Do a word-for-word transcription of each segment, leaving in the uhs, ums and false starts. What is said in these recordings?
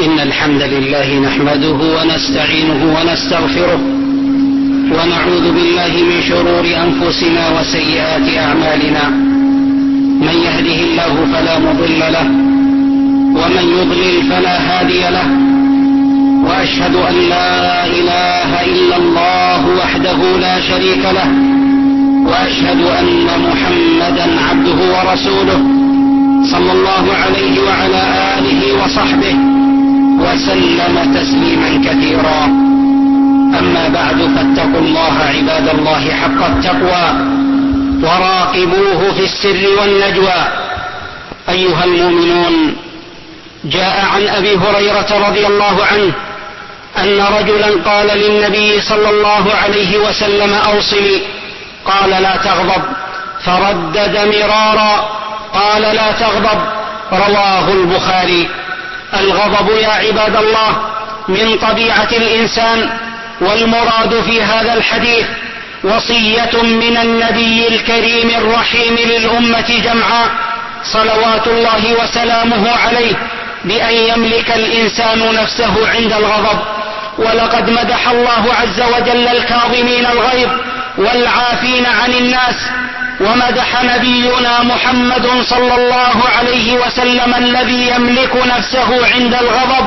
إن الحمد لله نحمده ونستعينه ونستغفره ونعوذ بالله من شرور أنفسنا وسيئات أعمالنا. من يهده الله فلا مضل له ومن يضلل فلا هادي له، وأشهد أن لا إله إلا الله وحده لا شريك له، وأشهد أن محمدا عبده ورسوله صلى الله عليه وعلى آله وصحبه وسلم تسليما كثيرا. أما بعد، فاتقوا الله عباد الله حق التقوى وراقبوه في السر والنجوى. أيها المؤمنون، جاء عن أبي هريرة رضي الله عنه أن رجلا قال للنبي صلى الله عليه وسلم: أوصني. قال: لا تغضب. فردد مرارا: قال: لا تغضب. رواه البخاري. الغضب يا عباد الله من طبيعة الإنسان، والمراد في هذا الحديث وصية من النبي الكريم الرحيم للأمة جمعاء صلوات الله وسلامه عليه بأن يملك الإنسان نفسه عند الغضب. ولقد مدح الله عز وجل الكاظمين الغيظ والعافين عن الناس، ومدح نبينا محمد صلى الله عليه وسلم الذي يملك نفسه عند الغضب،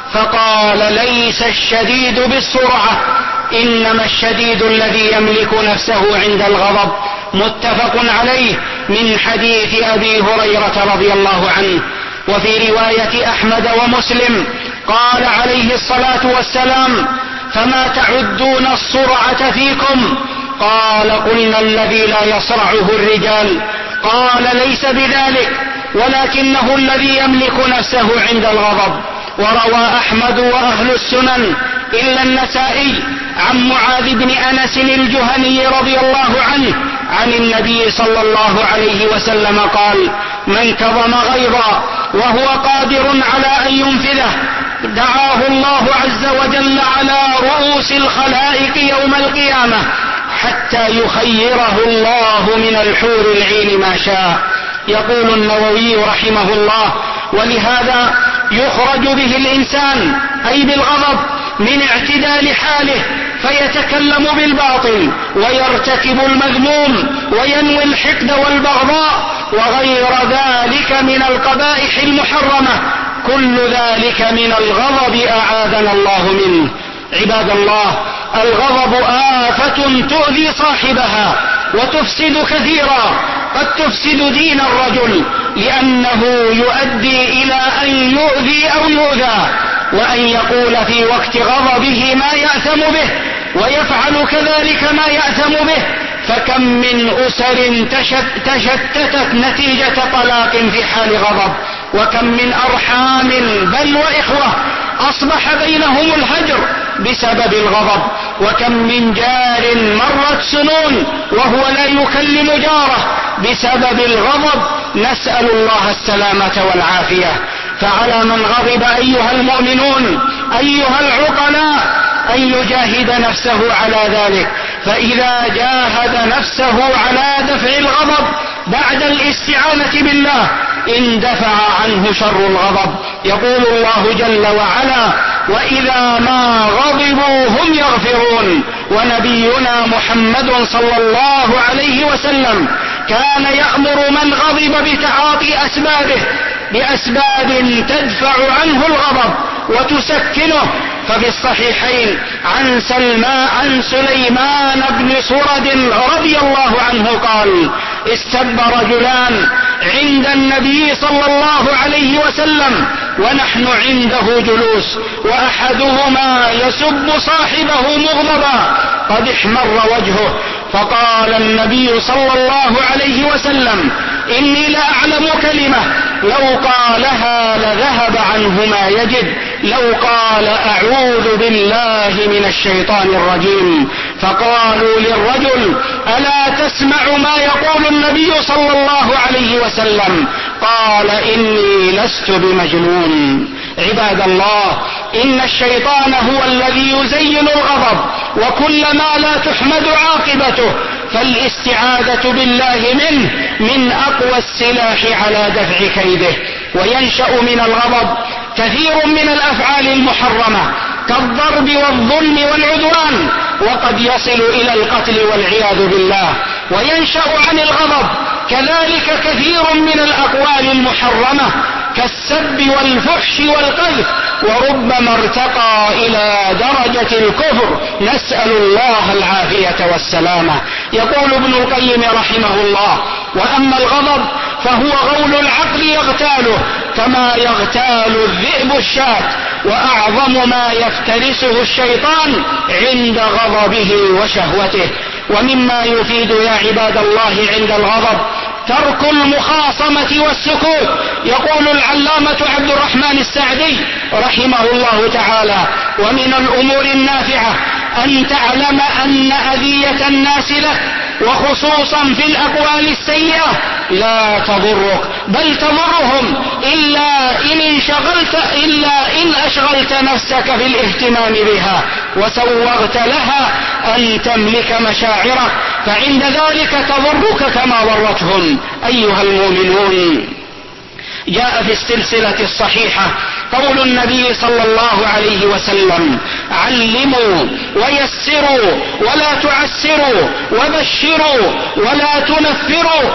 فقال: ليس الشديد بالسرعة، إنما الشديد الذي يملك نفسه عند الغضب. متفق عليه من حديث أبي هريرة رضي الله عنه. وفي رواية أحمد ومسلم قال عليه الصلاة والسلام: فما تعدون السرعة فيكم؟ قال: قلنا الذي لا يصرعه الرجال. قال: ليس بذلك، ولكنه الذي يملك نفسه عند الغضب. وروى أحمد وأهل السنن إلا النسائي عن معاذ بن أنس الجهني رضي الله عنه عن النبي صلى الله عليه وسلم قال: من كظم غيظا وهو قادر على أن ينفذه دعاه الله عز وجل على رؤوس الخلائق يوم القيامة حتى يخيره الله من الحور العين ما شاء. يقول النووي رحمه الله: ولهذا يخرج به الإنسان أي بالغضب من اعتدال حاله، فيتكلم بالباطل ويرتكب المذموم وينوي الحقد والبغضاء وغير ذلك من القبائح المحرمة. كل ذلك من الغضب أعاذنا الله منه. عباد الله، الغضب آفة تؤذي صاحبها وتفسد كثيرا، قد تفسد دين الرجل لأنه يؤدي إلى أن يؤذي أو يؤذى، وأن يقول في وقت غضبه ما يأثم به، ويفعل كذلك ما يأثم به. فكم من أسر تشتتت نتيجة طلاق في حال غضب، وكم من أرحام بل وإخوة أصبح بينهم الهجر بسبب الغضب، وكم من جار مرت سنون وهو لا يكلم جاره بسبب الغضب. نسأل الله السلامة والعافية. فعلى من غضب أيها المؤمنون أيها العقلاء أن يجاهد نفسه على ذلك، فإذا جاهد نفسه على دفع الغضب بعد الاستعانة بالله اندفع عنه شر الغضب. يقول الله جل وعلا: وإذا ما غضبوا هم يغفرون. ونبينا محمد صلى الله عليه وسلم كان يأمر من غضب بتعاطي أسبابه بأسباب تدفع عنه الغضب وتسكنه. ففي الصحيحين عن سلمان عن سليمان بن سرد رضي الله عنه قال: استب رجلان عند النبي صلى الله عليه وسلم ونحن عنده جلوس، وأحدهما يسب صاحبه مغضبا قد احمر وجهه، فقال النبي صلى الله عليه وسلم: إني لأعلم كلمة لو قالها لذهب عنه ما يجد، لو قال: أعوذ بالله من الشيطان الرجيم. فقالوا للرجل: ألا تسمع ما يقول النبي صلى الله عليه وسلم؟ قال: إني لست بمجنون. عباد الله، إن الشيطان هو الذي يزين الغضب، وكلما لا تحمد عاقبته فالاستعاذة بالله منه من أقوى السلاح على دفع كيده. وينشأ من الغضب كثير من الأفعال المحرمة كالضرب والظلم والعدوان، وقد يصل إلى القتل والعياذ بالله. وينشأ عن الغضب كذلك كثير من الأقوال المحرمة كالسب والفحش والقذف، وربما ارتقى إلى درجة الكفر، نسأل الله العافية والسلامة. يقول ابن القيم رحمه الله: وأما الغضب فهو غول العقل يغتاله كما يغتال الذئب الشاة، وأعظم ما يفترسه الشيطان عند غضبه وشهوته. ومما يفيد يا عباد الله عند الغضب ترك المخاصمة والسكوت. يقول العلامة عبد الرحمن السعدي رحمه الله تعالى: ومن الأمور النافعة أن تعلم أن أذية الناس لك وخصوصا في الأقوال السيئة لا تضرك بل تضرهم إلا إن انشغلت إلا إن أشغلت نفسك في الاهتمام بها وسوغت لها أن تملك مشاعرك، فعند ذلك تضرك كما ضرتهم. أيها المؤمنون، جاء في السلسلة الصحيحة قول النبي صلى الله عليه وسلم: علموا ويسروا ولا تعسروا وبشروا ولا تنفروا،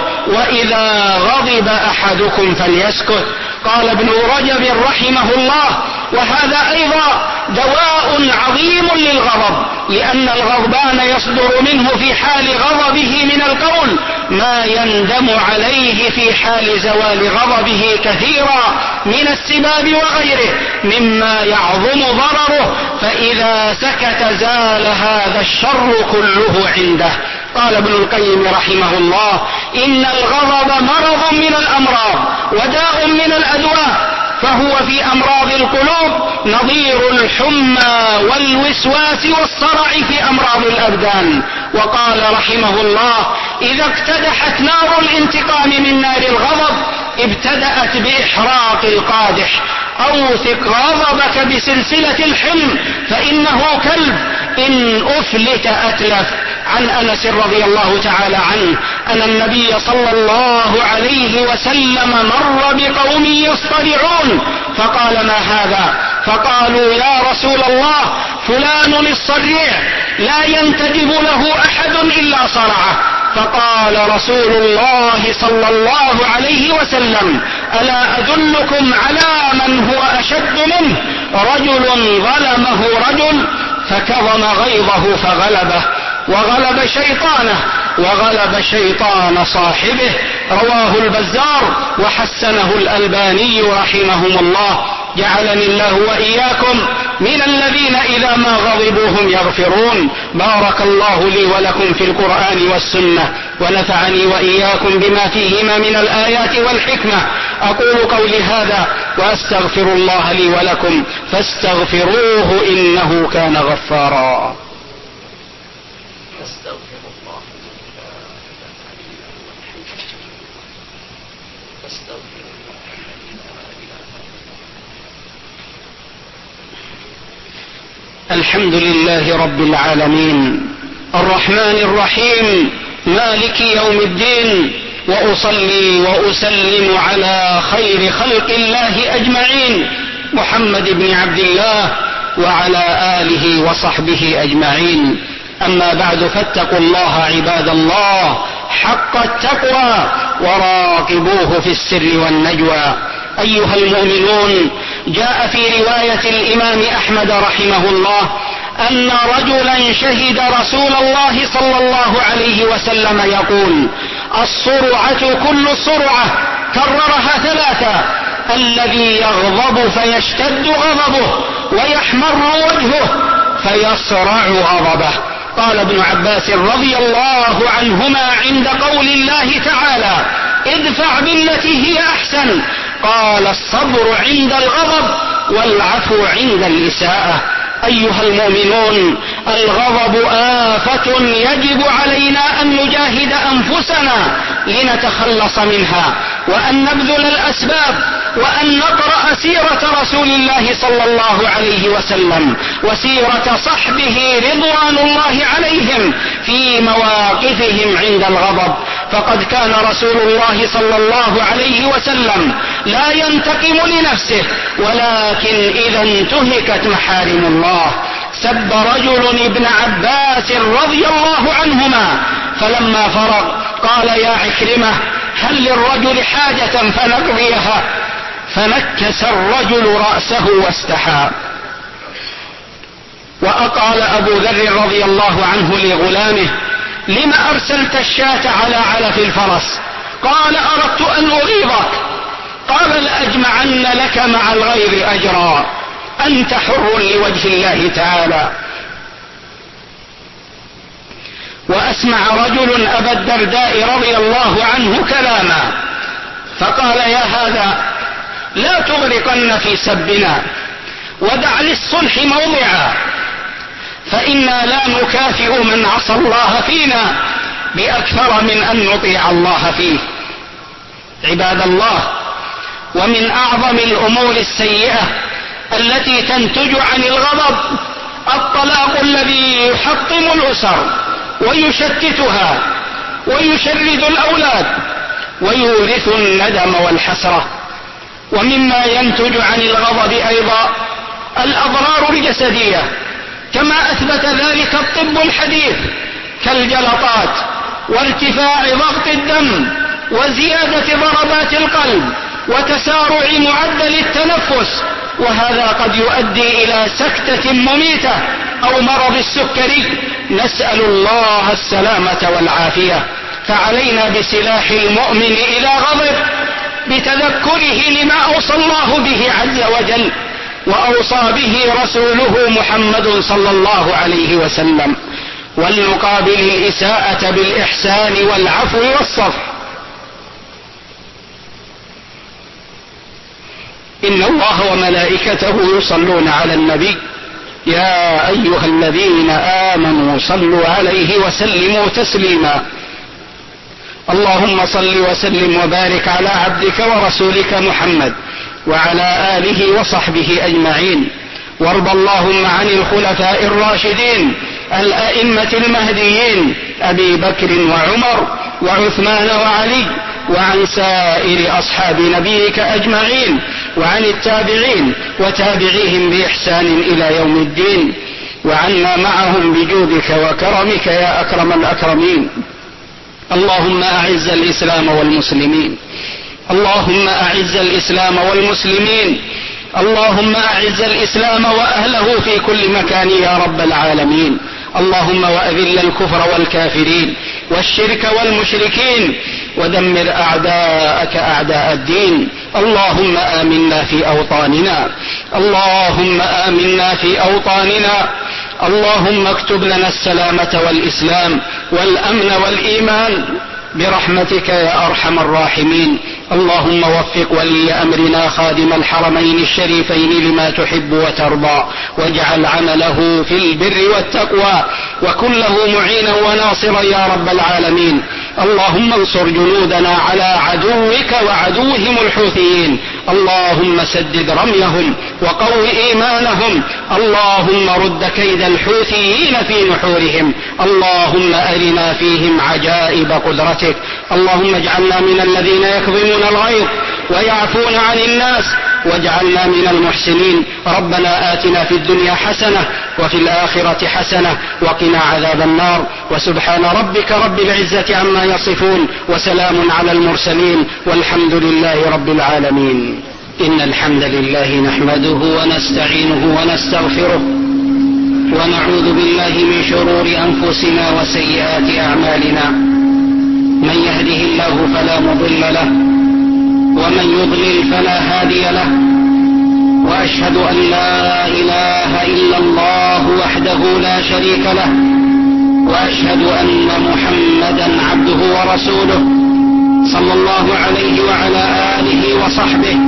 وإذا غضب أحدكم فليسكت. قال ابن رجب رحمه الله: وهذا أيضا دواء عظيم للغضب، لأن الغضبان يصدر منه في حال غضبه من القول ما يندم عليه في حال زوال غضبه كثيرا من السباب وغيره مما يعظم ضرره، فإذا سكت زال هذا الشر كله عنده. قال ابن القيم رحمه الله: إن الغضب مرض من الأمراض وداء من الأدواء، فهو في أمراض القلوب نظير الحمى والوسواس والصرع في أمراض الأبدان. وقال رحمه الله: إذا اقتدحت نار الانتقام من نار الغضب ابتدأت بإحراق القادح، أوثق غضبك بسلسلة الحلم فإنه كلب إن أفلت أتلف. عن أنس رضي الله تعالى عنه أن النبي صلى الله عليه وسلم مر بقوم يصطرعون فقال: ما هذا؟ فقالوا: يا رسول الله، فلان الصريع لا ينتدب له أحد إلا صرعه. فقال رسول الله صلى الله عليه وسلم: ألا أدلكم على من هو أشد منه؟ رجل ظلمه رجل فكظم غيظه فغلبه وغلب شيطانه وغلب شيطان صاحبه. رواه البزار وحسنه الألباني رحمهم الله. جعلني الله وإياكم من الذين إذا ما غضبوا هم يغفرون. بارك الله لي ولكم في القرآن والسنة، ونفعني وإياكم بما فيهما من الآيات والحكمة. أقول قولي هذا وأستغفر الله لي ولكم فاستغفروه إنه كان غفارا. الحمد لله رب العالمين الرحمن الرحيم مالك يوم الدين، وأصلي وأسلم على خير خلق الله أجمعين محمد بن عبد الله وعلى آله وصحبه أجمعين. أما بعد، فاتقوا الله عباد الله حق التقوى وراقبوه في السر والنجوى. أيها المؤمنون، جاء في رواية الإمام أحمد رحمه الله أن رجلا شهد رسول الله صلى الله عليه وسلم يقول: الصرعة كل الصرعة، كررها ثلاثة: الذي يغضب فيشتد غضبه ويحمر وجهه فيصرع غضبه. قال ابن عباس رضي الله عنهما عند قول الله تعالى: ادفع بالتي هي أحسن، قال: الصبر عند الغضب والعفو عند الإساءة. أيها المؤمنون، الغضب آفة يجب علينا أن نجاهد أنفسنا لنتخلص منها، وأن نبذل الأسباب، وأن نقرأ سيرة رسول الله صلى الله عليه وسلم وسيرة صحبه رضوان الله عليهم في مواقفهم عند الغضب. فقد كان رسول الله صلى الله عليه وسلم لا ينتقم لنفسه، ولكن إذا انتهكت محارم الله. سب رجل ابن عباس رضي الله عنهما، فلما فرغ قال: يا عكرمة، هل للرجل حاجة فنقضيها؟ فنكس الرجل رأسه واستحى. وأقال أبو ذر رضي الله عنه لغلامه: لم أرسلت الشاة على علف الفرس؟ قال: أردت أن أغيظك. قال: لأجمعن لك مع الغيظ أجرا، أنت حر لوجه الله تعالى. وأسمع رجل أبا الدرداء رضي الله عنه كلاما، فقال: يا هذا، لا تغرقن في سبنا، ودع للصلح موضعا، فإنا لا نكافئ من عصى الله فينا بأكثر من أن نطيع الله فيه. عباد الله، ومن أعظم الأمور السيئة التي تنتج عن الغضب الطلاق الذي يحطم الأسر ويشتتها ويشرد الأولاد ويورث الندم والحسرة. ومما ينتج عن الغضب أيضا الأضرار الجسدية، كما أثبت ذلك الطب الحديث، كالجلطات وارتفاع ضغط الدم وزيادة ضربات القلب وتسارع معدل التنفس، وهذا قد يؤدي إلى سكتة مميتة أو مرض السكري، نسأل الله السلامة والعافية. فعلينا بسلاح المؤمن إذا غضب بتذكره لما أوصى الله به عز وجل وأوصى به رسوله محمد صلى الله عليه وسلم، ولنقابل الإساءة بالإحسان والعفو والصفح. إن الله وملائكته يصلون على النبي، يا أيها الذين آمنوا صلوا عليه وسلموا تسليما. اللهم صل وسلم وبارك على عبدك ورسولك محمد وعلى آله وصحبه أجمعين. وارض اللهم عن الخلفاء الراشدين الأئمة المهديين أبي بكر وعمر وعثمان وعلي، وعن سائر أصحاب نبيك أجمعين، وعن التابعين وتابعيهم بإحسان إلى يوم الدين، وعنا معهم بجودك وكرمك يا أكرم الأكرمين. اللهم أعز الإسلام والمسلمين، اللهم أعز الإسلام والمسلمين، اللهم أعز الإسلام وأهله في كل مكان يا رب العالمين. اللهم وأذل الكفر والكافرين والشرك والمشركين ودمر أعداءك أعداء الدين. اللهم آمنا في أوطاننا، اللهم آمنا في أوطاننا، اللهم اكتب لنا السلامة والإسلام والأمن والإيمان برحمتك يا أرحم الراحمين. اللهم وفق ولي أمرنا خادم الحرمين الشريفين لما تحب وترضى، واجعل عمله في البر والتقوى، وكن له معينا وناصرا يا رب العالمين. اللهم انصر جنودنا على عدوك وعدوهم الحوثيين، اللهم سدد رميهم وقو إيمانهم، اللهم رد كيد الحوثيين في نحورهم، اللهم أرنا فيهم عجائب قدرتك. اللهم اجعلنا من الذين يكظمون الغيظ ويعفون عن الناس، واجعلنا من المحسنين. ربنا آتنا في الدنيا حسنة وفي الآخرة حسنة وقنا عذاب النار. وسبحان ربك رب العزة عما يصفون، وسلام على المرسلين، والحمد لله رب العالمين. إن الحمد لله نحمده ونستعينه ونستغفره، ونعوذ بالله من شرور أنفسنا وسيئات أعمالنا. من يهده الله فلا مضل له، ومن يضلل فلا هادي له، وأشهد أن لا إله إلا الله وحده لا شريك له، وأشهد أن محمدا عبده ورسوله صلى الله عليه وعلى آله وصحبه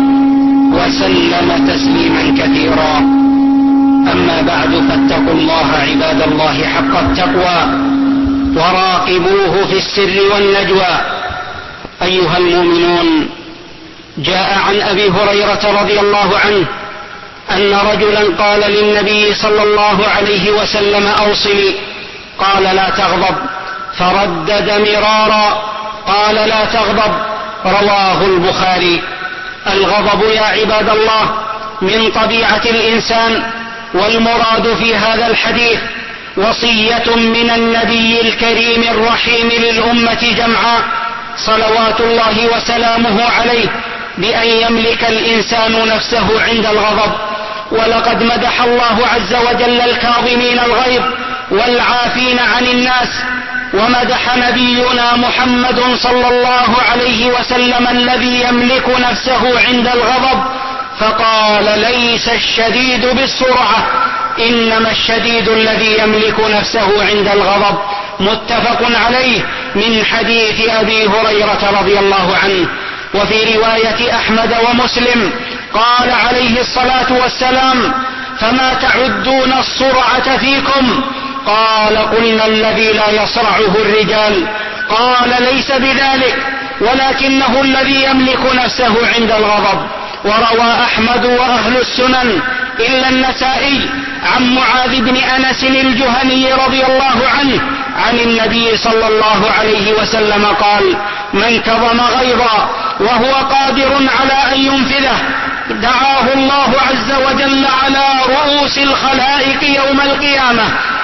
وسلم تسليما كثيرا. أما بعد، فاتقوا الله عباد الله حق التقوى، وراقبوه في السر والنجوى. أيها المؤمنون، جاء عن أبي هريرة رضي الله عنه أن رجلا قال للنبي صلى الله عليه وسلم: أوصني. قال: لا تغضب. فردد مرارا، قال: لا تغضب. رواه البخاري. الغضب يا عباد الله من طبيعة الإنسان، والمراد في هذا الحديث وصية من النبي الكريم الرحيم للأمة جمعاء صلوات الله وسلامه عليه بأن يملك الإنسان نفسه عند الغضب. ولقد مدح الله عز وجل الكاظمين الغيظ والعافين عن الناس، ومدح نبينا محمد صلى الله عليه وسلم الذي يملك نفسه عند الغضب، فقال: ليس الشديد بالسرعة، إنما الشديد الذي يملك نفسه عند الغضب. متفق عليه من حديث أبي هريرة رضي الله عنه. وفي رواية أحمد ومسلم قال عليه الصلاة والسلام: فما تعدون السرعة فيكم؟ قال: قلنا الذي لا يصرعه الرجال. قال: ليس بذلك، ولكنه الذي يملك نفسه عند الغضب. وروى أحمد وأهل السنن إلا النسائي عن معاذ بن أنس الجهني رضي الله عنه عن النبي صلى الله عليه وسلم قال: من كظم غيظا وهو قادر على أن ينفذه دعاه الله عز وجل على رؤوس الخلائق يوم القيامة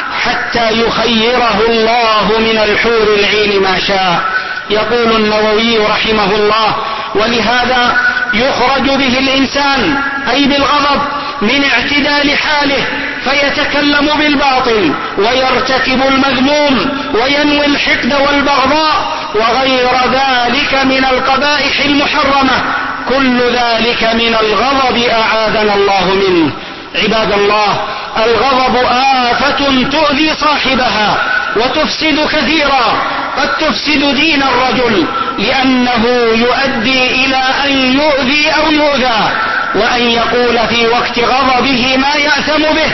حتى يخيره الله من الحور العين ما شاء. يقول النووي رحمه الله: ولهذا يخرج به الإنسان أي بالغضب من اعتدال حاله، فيتكلم بالباطل ويرتكب المذموم وينوي الحقد والبغضاء وغير ذلك من القبائح المحرمة، كل ذلك من الغضب أعاذنا الله منه. عباد الله، الغضب آفة تؤذي صاحبها وتفسد كثيرا، قد تفسد دين الرجل لأنه يؤدي إلى أن يؤذي أو يؤذى، وأن يقول في وقت غضبه ما يأثم به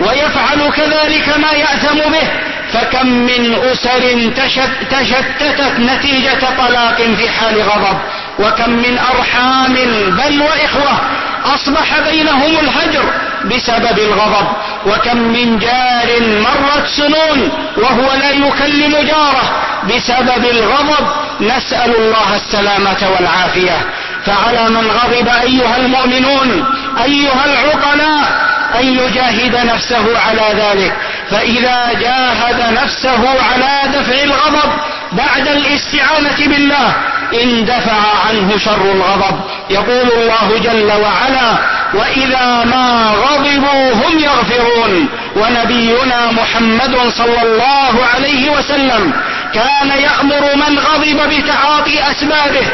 ويفعل كذلك ما يأثم به. فكم من أسر تشتتت نتيجة طلاق في حال غضب، وكم من أرحام بل وإخوة أصبح بينهم الهجر بسبب الغضب، وكم من جار مرت سنون وهو لا يكلم جاره بسبب الغضب. نسأل الله السلامة والعافية. فعلى من غضب أيها المؤمنون أيها العقلاء أن يجاهد نفسه على ذلك، فإذا جاهد نفسه على دفع الغضب بعد الاستعانة بالله اندفع عنه شر الغضب. يقول الله جل وعلا: وإذا ما غضبوا هم يغفرون. ونبينا محمد صلى الله عليه وسلم كان يأمر من غضب بتعاطي أسبابه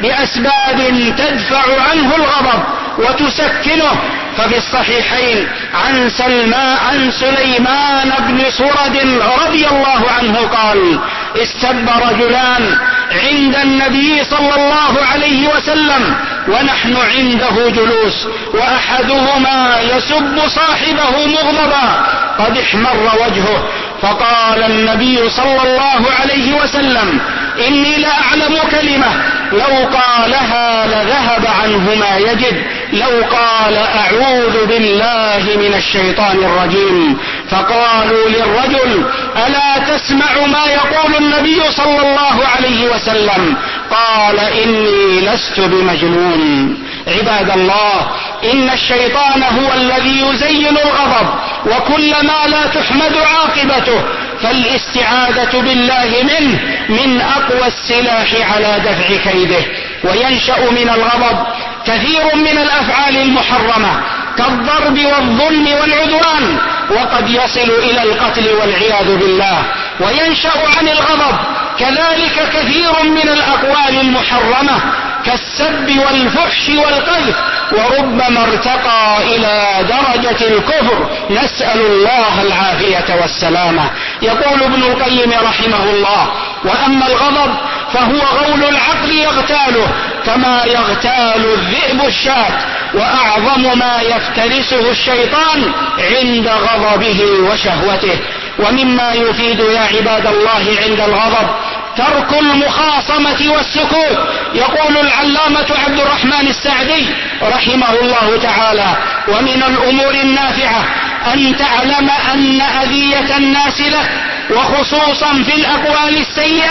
بأسباب تدفع عنه الغضب وتسكنه. ففي الصحيحين عن سلمان عن سليمان بن سرد رضي الله عنه قال: استب رجلان عند النبي صلى الله عليه وسلم ونحن عنده جلوس، وأحدهما يسب صاحبه مغضبا قد احمر وجهه، فقال النبي صلى الله عليه وسلم: إني لأعلم كلمة لو قالها لذهب عنه ما يجد، لو قال أعوذ بالله من الشيطان الرجيم. فقالوا للرجل: ألا تسمع ما يقول النبي صلى الله عليه وسلم؟ قال: إني لست بمجنون. عباد الله، إن الشيطان هو الذي يزين الغضب وكلما لا تحمد عاقبته، فالاستعاذة بالله منه من أقوى السلاح على دفع كيده. وينشأ من الغضب كثير من الأفعال المحرمة كالضرب والظلم والعدوان، وقد يصل إلى القتل والعياذ بالله. وينشأ عن الغضب كذلك كثير من الأقوال المحرمة كالسب والفحش والقذف، وربما ارتقى إلى درجة الكفر، نسأل الله العافية والسلامة. يقول ابن القيم رحمه الله: وأما الغضب فهو غول العقل يغتاله كما يغتال الذئب الشاة، وأعظم ما يفترسه الشيطان عند غضبه وشهوته. ومما يفيد يا عباد الله عند الغضب ترك المخاصمة والسكوت. يقول العلامة عبد الرحمن السعدي رحمه الله تعالى: ومن الأمور النافعة أن تعلم أن أذية الناس لك، وخصوصا في الأقوال السيئة،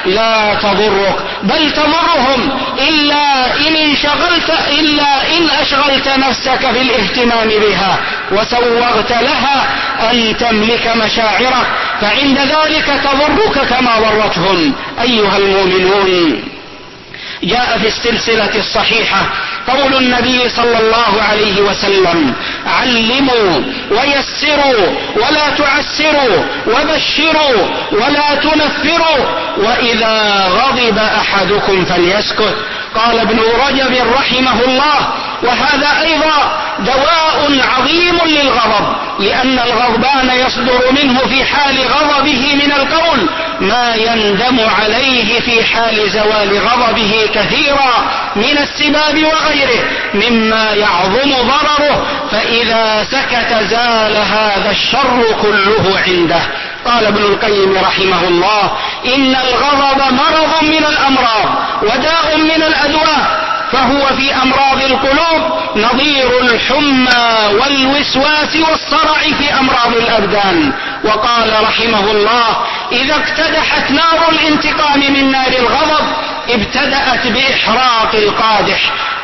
لا تضرك بل تضرهم إلا إن انشغلت إلا إن أشغلت نفسك في الاهتمام بها وسوغت لها أن تملك مشاعرك، فعند ذلك تضرك كما ضرتهم. أيها المؤمنون، جاء في السلسلة الصحيحة قول النبي صلى الله عليه وسلم: علموا ويسروا ولا تعسروا وبشروا ولا تنفروا، وإذا غضب أحدكم فليسكت. قال ابن رجب رحمه الله: وهذا أيضا دواء عظيم للغضب، لأن الغضبان يصدر منه في حال غضبه من القول ما يندم عليه في حال زوال غضبه كثيرا من السباب وغيره مما يعظم ضرره، فإذا سكت زال هذا الشر كله عنده. قال ابن القيم رحمه الله: إن الغضب مرض من الأمراض وداء من الأدواء، فهو في أمراض القلوب نظير الحمى والوسواس والصرع في أمراض الأبدان. وقال رحمه الله: إذا اقتدحت نار الانتقام من نار الغضب ابتدأت بإحراق القادح.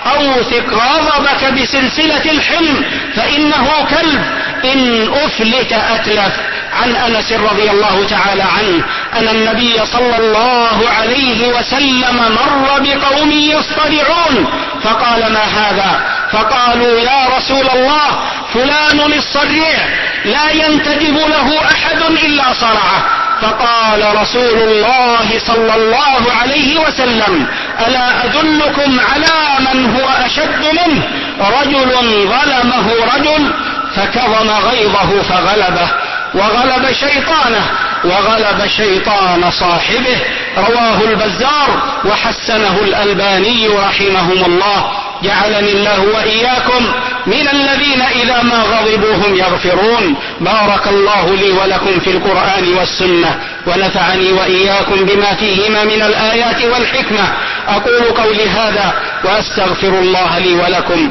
أوثق غضبك بسلسلة الحلم فإنه كلب إن أفلت أتلف. عن أنس رضي الله تعالى عنه أن النبي صلى الله عليه وسلم مر بقوم يصطرعون فقال: ما هذا؟ فقالوا: يا رسول الله، فلان الصريع لا ينتدب له أحد إلا صرعه. فقال رسول الله صلى الله عليه وسلم: ألا أدلكم على من هو أشد منه؟ رجل ظلمه رجل فكظم غيظه فغلبه وغلب شيطانه وغلب شيطان صاحبه. رواه البزار وحسنه الألباني رحمهم الله. جعلني الله وإياكم من الذين إذا ما غضبوا هم يغفرون. بارك الله لي ولكم في القرآن والسنة، ونفعني وإياكم بما فيهما من الآيات والحكمة. أقول قولي هذا وأستغفر الله لي ولكم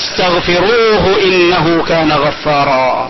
فاستغفروه إنه كان غفارا.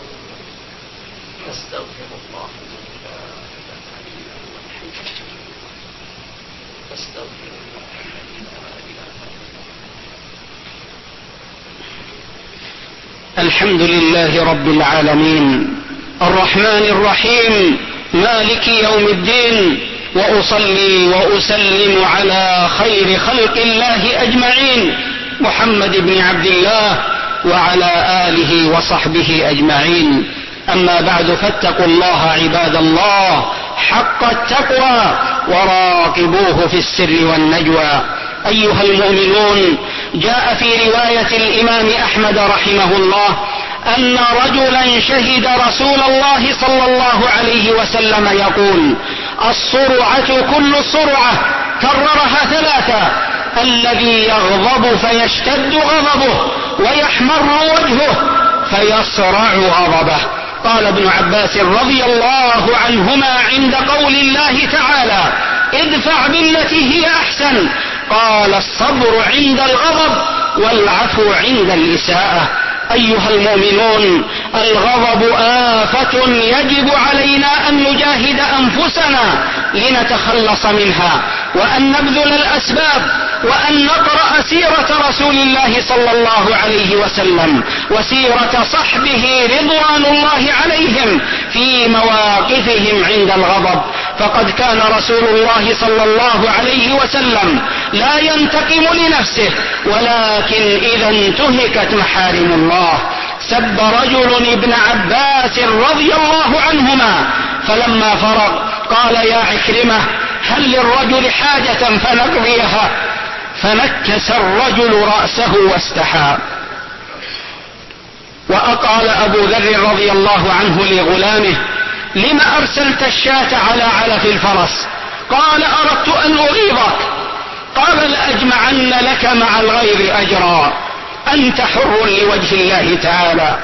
الحمد لله رب العالمين الرحمن الرحيم مالك يوم الدين، وأصلي وأسلم على خير خلق الله أجمعين محمد بن عبد الله وعلى آله وصحبه أجمعين. أما بعد، فاتقوا الله عباد الله حق التقوى وراقبوه في السر والنجوى. أيها المؤمنون، جاء في رواية الإمام أحمد رحمه الله أن رجلا شهد رسول الله صلى الله عليه وسلم يقول: الصرعة كل الصرعة، كررها ثلاثة: الذي يغضب فيشتد غضبه ويحمر وجهه فيصرع غضبه. قال ابن عباس رضي الله عنهما عند قول الله تعالى: ادفع بالتي هي أحسن، قال: الصبر عند الغضب والعفو عند الإساءة. أيها المؤمنون، الغضب آفة يجب علينا أن نجاهد أنفسنا لنتخلص منها، وأن نبذل الأسباب، وأن نقرأ سيرة رسول الله صلى الله عليه وسلم وسيرة صحبه رضوان الله عليهم في مواقفهم عند الغضب. فقد كان رسول الله صلى الله عليه وسلم لا ينتقم لنفسه، ولكن إذا انتهكت محارم الله سب رجل ابن عباس رضي الله عنهما، فلما فرغ قال: يا عكرمة، هل للرجل حاجة فنقضيها؟ فنكس الرجل رأسه واستحى. وأقال أبو ذر رضي الله عنه لغلامه: لم أرسلت الشاة على علف الفرس؟ قال: أردت أن أغيظك. قال: لأجمعن لك مع الغير أجرا، أنت حر لوجه الله تعالى.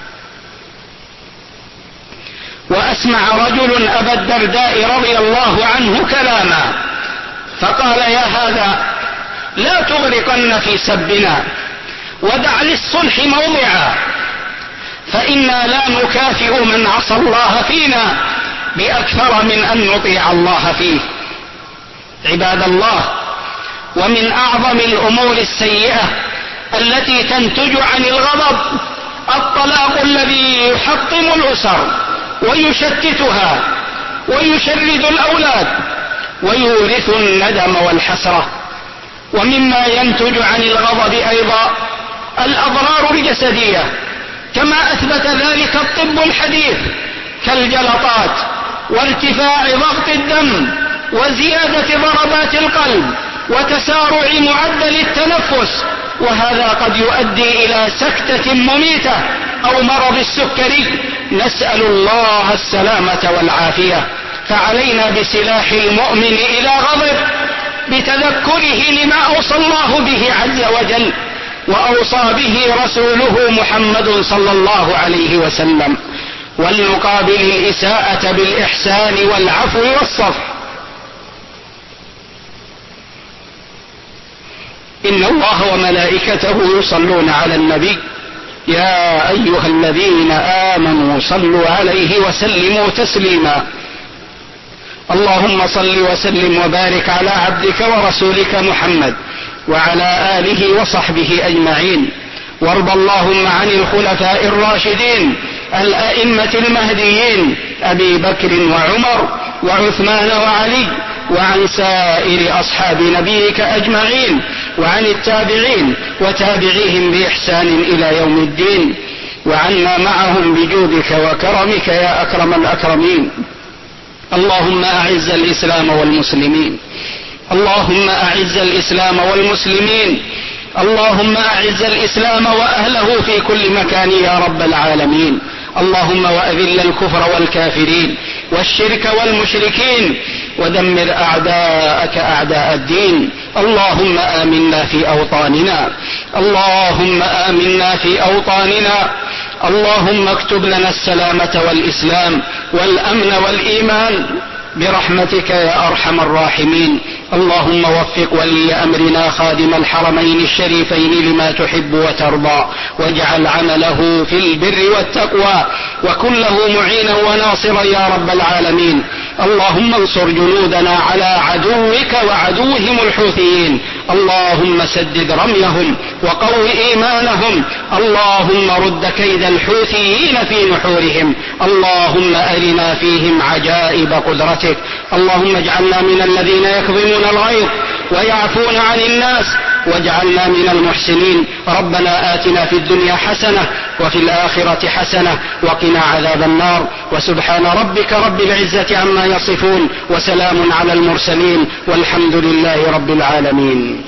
وأسمع رجل أبا الدرداء رضي الله عنه كلاما فقال: يا هذا، لا تغرقن في سبنا، ودع للصلح موضعا، فإنا لا نكافئ من عصى الله فينا بأكثر من أن نطيع الله فيه. عباد الله، ومن أعظم الأمور السيئة التي تنتج عن الغضب الطلاق الذي يحطم الأسر ويشتتها ويشرد الأولاد ويورث الندم والحسرة. ومما ينتج عن الغضب أيضا الأضرار الجسدية كما أثبت ذلك الطب الحديث كالجلطات وارتفاع ضغط الدم وزيادة ضربات القلب وتسارع معدل التنفس، وهذا قد يؤدي إلى سكتة مميتة أو مرض السكري، نسأل الله السلامة والعافية. فعلينا بسلاح المؤمن إذا غضب بتذكره لما أوصى الله به عز وجل وأوصى به رسوله محمد صلى الله عليه وسلم، ولنقابل الإساءة بالإحسان والعفو والصفح. إن الله وملائكته يصلون على النبي يا أيها الذين آمنوا صلوا عليه وسلموا تسليما. اللهم صل وسلم وبارك على عبدك ورسولك محمد وعلى آله وصحبه أجمعين، وارض اللهم عن الخلفاء الراشدين الأئمة المهديين أبي بكر وعمر وعثمان وعلي، وعن سائر أصحاب نبيك أجمعين، وعن التابعين وتابعيهم بإحسان إلى يوم الدين، وعنا معهم بجودك وكرمك يا أكرم الأكرمين. اللهم أعز الإسلام والمسلمين، اللهم أعز الإسلام والمسلمين، اللهم أعز الإسلام وأهله في كل مكان يا رب العالمين. اللهم وأذل الكفر والكافرين والشرك والمشركين ودمر أعداءك أعداء الدين. اللهم آمنا في أوطاننا، اللهم آمنا في أوطاننا، اللهم اكتب لنا السلامة والإسلام والأمن والإيمان برحمتك يا أرحم الراحمين. اللهم وفق ولي أمرنا خادم الحرمين الشريفين لما تحب وترضى، واجعل عمله في البر والتقوى، وكن له معينا وناصرا يا رب العالمين. اللهم انصر جنودنا على عدوك وعدوهم الحوثيين، اللهم سدد رميهم وقو إيمانهم، اللهم رد كيد الحوثيين في نحورهم، اللهم أرنا فيهم عجائب قدرتك. اللهم اجعلنا من الذين يكظمون الغيظ ويعفون عن الناس، واجعلنا من المحسنين. ربنا آتنا في الدنيا حسنة وفي الآخرة حسنة وقنا عذاب النار. وسبحان ربك رب العزة عما يصفون، وسلام على المرسلين، والحمد لله رب العالمين.